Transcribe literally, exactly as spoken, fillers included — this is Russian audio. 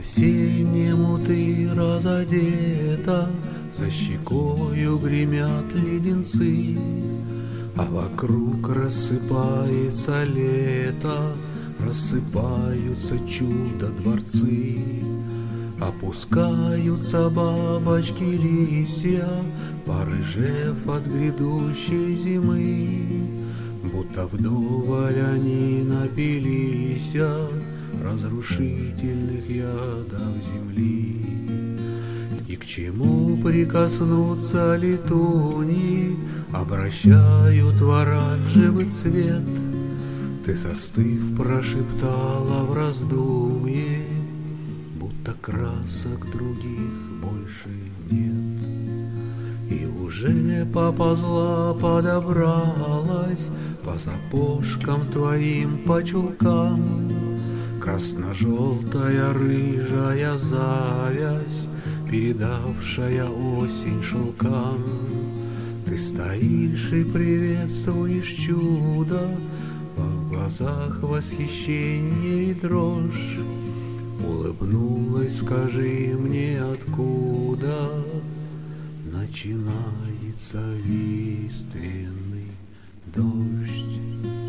По-осеннему ты разодета, за щекою гремят леденцы, а вокруг рассыпается лето, рассыпаются чудо-дворцы. Опускаются бабочки листья, порыжев от грядущей зимы, будто вдоволь они напились разрушительных ядов земли. И к чему прикоснуться летуни обращают в оранжевый цвет? Ты, застыв, прошептала в раздумье, будто красок других больше нет. И уже поползла, подобралась по сапожкам твоим, по чулкам красно-желтая рыжая завязь, передавшая осень шелкам. Ты стоишь и приветствуешь чудо, в глазах восхищение и дрожь. Улыбнулась, скажи мне, откуда начинается лиственный дождь.